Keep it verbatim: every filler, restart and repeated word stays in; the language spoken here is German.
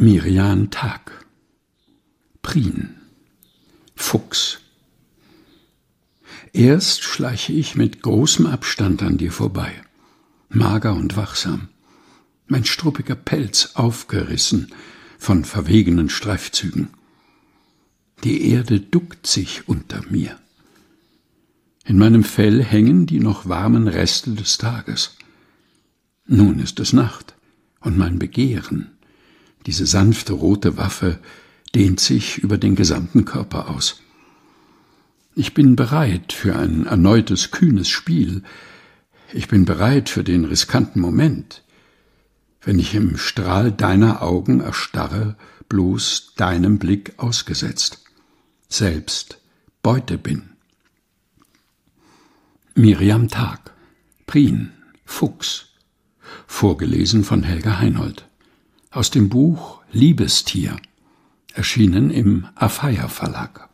Miriam Tag. Prien. Fuchs. Erst schleiche ich mit großem Abstand an dir vorbei, mager und wachsam, mein struppiger Pelz aufgerissen von verwegenen Streifzügen. Die Erde duckt sich unter mir. In meinem Fell hängen die noch warmen Reste des Tages. Nun ist es Nacht, und mein Begehren, diese sanfte rote Waffe, dehnt sich über den gesamten Körper aus. Ich bin bereit für ein erneutes kühnes Spiel. Ich bin bereit für den riskanten Moment, wenn ich im Strahl deiner Augen erstarre, bloß deinem Blick ausgesetzt, selbst Beute bin. Miriam Tag. Prien. Fuchs. Vorgelesen von Helga Heinold. Aus dem Buch Liebestier, erschienen im Afeier Verlag.